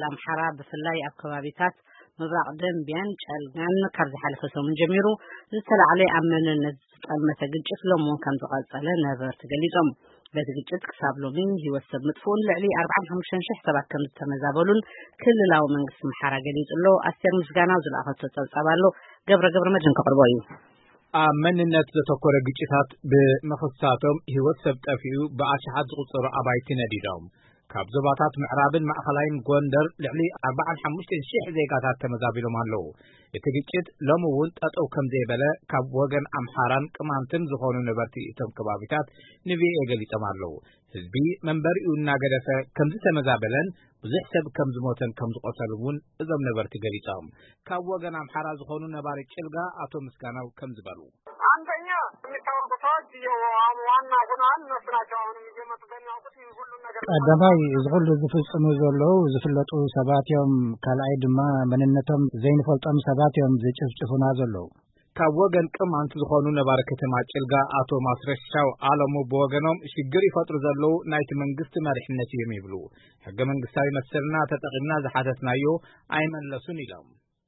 አምሐራ በፍላይ አካባቢታት ምብራቅ ደንቢያን ጨልጋን ካብ ዝሓለፈ ሰሙን ጀሚሩ ዝተላዕለ አመነነት ዝጠመተ ግጭት ሎሞን ከም ዝቀጸለ ነበርቲ ገሊጾም በዚ ግጭት ክሳብ ሎሚ ህይወት ሰብ ምጥፉን ልዕሊ 45,000 ሰባት ከም ዝተመዛበሉን ክልላዊ መንግስቲ አምሐራ ገሊጹሎ አስቴር ምስጋናው ዝላኸቶ ጸብጻባሎ ገብረ መድን ከቅርቦ እዩ አመንነት ዘተኮረ ግጭታት በመፈሳቶም ህይወት ሰብ ጠፊኡ በአሽሓት ዝቁጸሩ አባይቲ ነዲዶም ካብ ዞባታት ምዕራብን ማእኸላይን ጎንደር ልዕሊ 45,000 ዜጋታት ተመዛቢሎም ኣለው እቲ ግጭት ሎሚ እውን ጠጠው ከም ዘይበለ ካብ ወገን አምሐራን ቅማንትን ዝኾኑ ነበርቲ እቶም ከባቢታት ንቪኤ ገሊጾም ኣለው ህዝቢ መንበሪኡ እናገደፈ ከም ዝተመዛበለን ብዙሕ ሰብ ከም ዝሞተን ከም ዝቆሰሉን እዞም ነበርቲ ገሊጾም ካብ ወገን አምሐራ ዝኾኑ ነባሪ ጭልጋ አቶ ምስጋናው ከም ዝበሉ አንደኛ የሚታወቁት ሰዎች ዋና ሆናን መስራቸው አሁን የሚመጡበትና ሁሉ ነገር ቀዳማይ ዝሁሉ ዝፍጽሙ ዘለው ዝፍለጡ ሰባትዮም ካልአይ ድማ መንነቶም ዘይንፈልጦም ሰባትዮም ዝጭፍጭፉና ዘለው ካብ ወገን ቅማንት ዝኾኑ ነባሪ ከተማ ጭልጋ አቶ ማስረሻው አለሙ በወገኖም ሽግር ይፈጥሩ ዘለው ናይቲ መንግስቲ መሪሕነት እዮም ይብሉ ሕገ መንግስታዊ መሰልና ተጠቂምና ዝሓተትናዮ አይመለሱን ኢሎም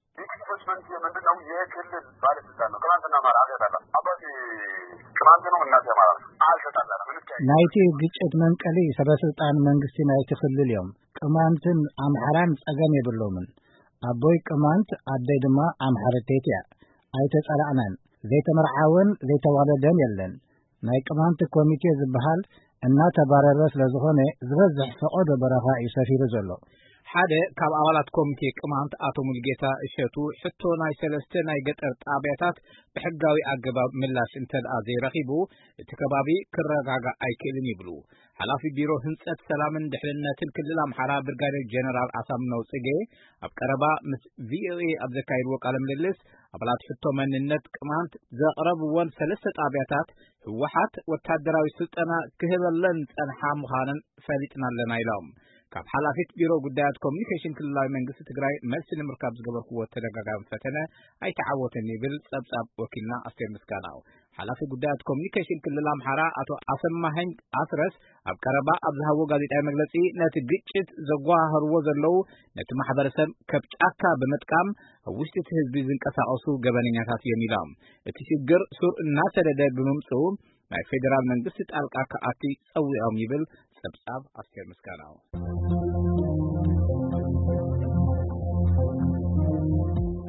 ምንድነው የክልል ባለስልጣን ነው ቅማንትና አማራ አገዛላ አባቴ ቅማንት ነው እናቴ አማራ አልተጣላንም ናይቲ ግጭት መንቀሊ ሰበስልጣን መንግስቲ ናይቲ ክልል እዮም ቅማንትን አምሐራን ጸገም የብሎምን አቦይ ቅማንት አደይ ድማ አምሐረቴት እያ አይተጸላዕናን ዘይተመርዓውን ዘይተዋለደን የለን ናይ ቅማንት ኮሚቴ ዝበሃል እናተባረረ ስለዝኾነ ዝበዝሕ ፈቆዶ በረኻ ይሰፊሩ ዘሎ ሓደ ካብ አባላት ኮሚቴ ቅማንት አቶ ሙልጌታ እሸቱ ሕቶ ናይ ሰለስተ ናይ ገጠር ጣብያታት በሕጋዊ አገባብ ምላሽ እንተልአ ዘይረኺቡ እቲ ከባቢ ክረጋጋ አይክእልን ይብሉ ሓላፊ ቢሮ ህንጸት ሰላምን ድሕንነትን ክልል አምሐራ ብርጋዴር ጀነራል አሳምነው ጽጌ ኣብ ቀረባ ምስ ቪኦኤ ኣብ ዘካይድዎ ቃለ ምልልስ አባላት ሕቶ መንነት ቅማንት ዘቕረብዎን ሰለስተ ጣብያታት ህወሓት ወታደራዊ ስልጠና ክህበለን ጸንሓ ምዃነን ፈሊጥና ኣለና ኢሎም ካብ ሓላፊት ቢሮ ጉዳያት ኮሙኒኬሽን ክልላዊ መንግስቲ ትግራይ መልሲ ንምርካብ ዝገበርክዎ ተደጋጋሚ ፈተነ አይተዓወተን ይብል ጸብጻብ ወኪልና አስቴር ምስጋናው ሓላፊ ጉዳያት ኮሙኒኬሽን ክልል አምሐራ አቶ አሰማኸኝ አስረስ ኣብ ቀረባ ኣብ ዝሃቦ ጋዜጣዊ መግለጺ ነቲ ግጭት ዘጓሃርዎ ዘለው ነቲ ማሕበረሰብ ከብ ጫካ በመጥቃም ኣብ ውሽጢ እቲ ህዝቢ ዝንቀሳቀሱ ገበነኛታት እዮም ኢሎም እቲ ሽግር ሱር እናሰደደ ብምምጽኡ ናይ ፌደራል መንግስቲ ጣልቃ ከኣቲ ጸዊዖም ይብል ጸብጻብ አስቴር ምስጋናው